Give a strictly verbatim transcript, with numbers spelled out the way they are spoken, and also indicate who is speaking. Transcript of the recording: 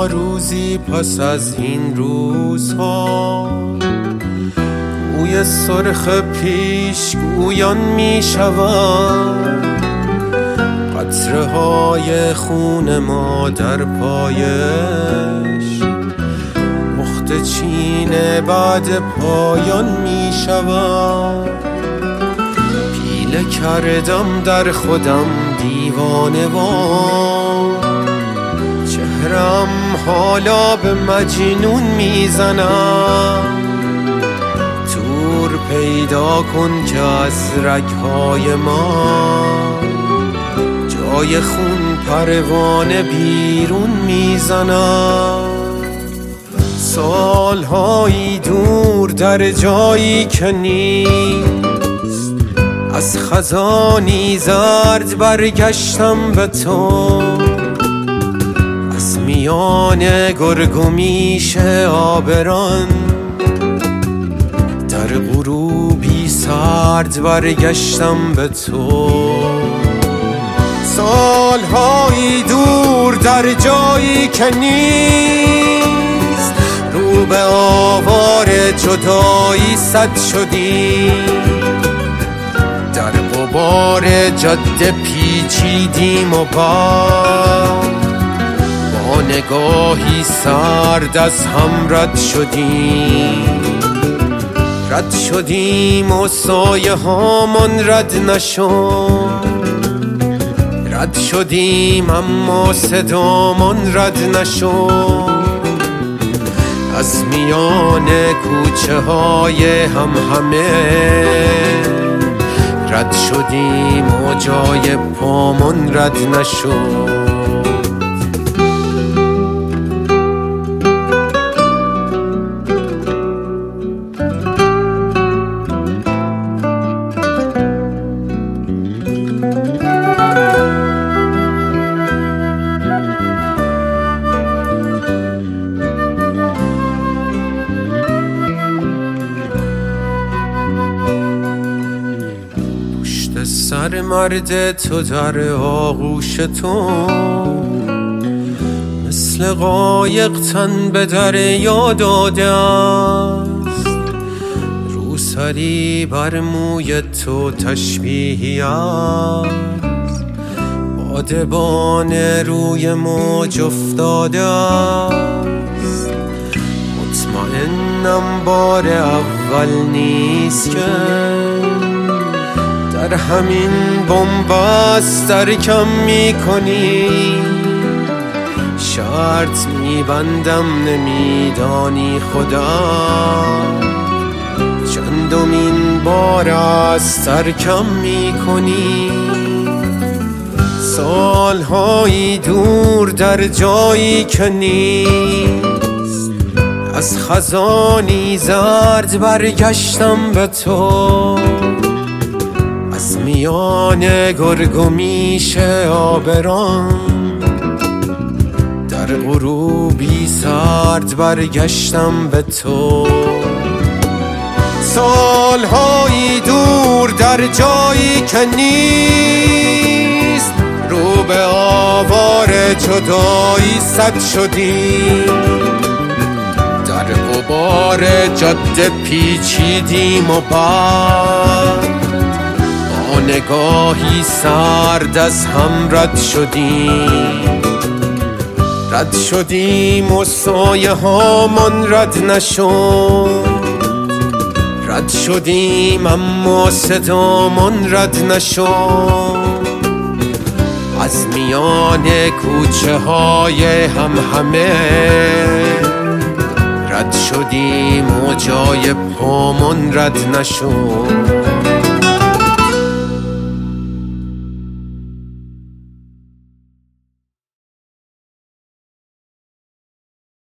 Speaker 1: ما روزی پس از این روزها گوی سرخ پیشگویان می شود، قطره های خون ما در پایش مخت چین بعد پایان می شود. پیله کردم در خودم دیوانه وار، چهرم حالا به مجنون میزنم. تور پیدا کن که از رگهای ما جای خون پروانه بیرون میزنم. سالهایی دور در جایی که نیست، از خزانی زرد برگشتم به تو. از میان گرگ و میش آبران در غروبی سرد برگشتم به تو. سالهایی دور در جایی که نیست، رو به آوار جدایی صد شدیم. در غبار جاده پیچیدیم و با با نگاهی سرد از هم رد شدیم. رد شدیم و سایه هامون رد نشد. رد شدیم اما صدامون رد نشد. از میان کوچه های هم همه رد شدیم و جای پامون رد نشد. سر مرد تو در آغوش تو، مثل قایق تن به دریا داده است. روسری بر موی تو تشبیهی است، بادبان روی موج افتاده است. مطمئنم بار اول نیست که در همین بنبست ترکم میکنی. شرط میبندم نمیدانی خدا چندمین بار از ترکم میکنی. سالهایی دور در جایی که نیست، از خزانی زرد برگشتم به تو. از میان گرگ و میش آبران در غروبی سرد برگشتم به تو. سالهایی دور در جایی که نیست، رو به آوار جدایی صد شدیم. در غبار جاده پیچیدیم و بعد با نگاهی سرد از هم رد شدیم. رد شدیم و سایه هامون رد نشد. رد شدیم اما صدامون رد نشد. از میان کوچه های هم همه رد شدیم و جای پامون رد نشد.